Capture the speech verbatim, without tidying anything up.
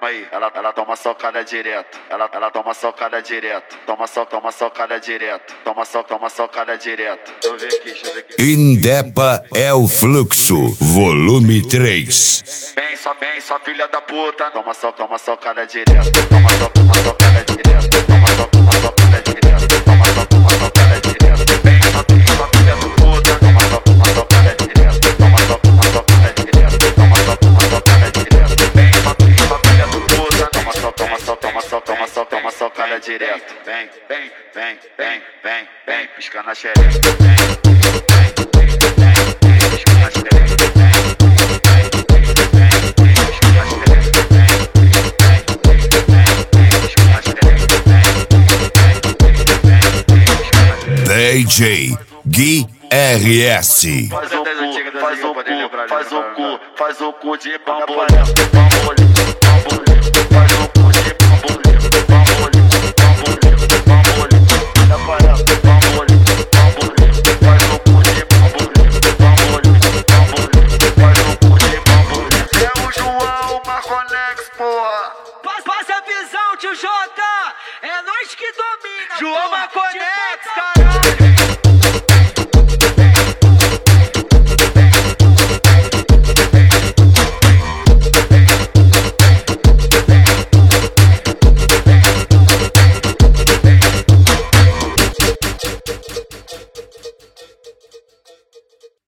calma aí. Ela, ela toma socada direto. Ela, ela toma socada direto. Toma so, toma socada direto. Toma so, toma socada direto. Deixa eu ver aqui, deixa eu ver aqui. Indepa é o fluxo, volume três. Vem, só vem, só filha da puta. Toma so, toma socada direto. Toma so, toma socada direto. Toma so, toma socada direto. Toma so, toma socada direto. Vem, só vem, só filha da puta. Toma so, toma socada direto. Toma so, toma socada direto. Toma so, toma socada direto. Vem, só vem, só filha da puta. Toma so, toma so, toma so, toma so, toma socada direto. Vem, vem, vem, vem, vem, vem, pisca na xereca. Vem, vem, vem, vem, pisca na xereca. D J Gui R S. Faz o cu, faz o cu, faz o cu, faz o cu de bambolê, bambolê, bambolê, faz o cu de bambolê, bambolê, bambolê, bambolê, da parada, bambolê, bambolê, faz o cu de bambolê, bambolê, bambolê, faz o cu de bambolê. É o João Marconex, porra. Passa a visão, tio Jota, é nós que domina. João Marconex, cara.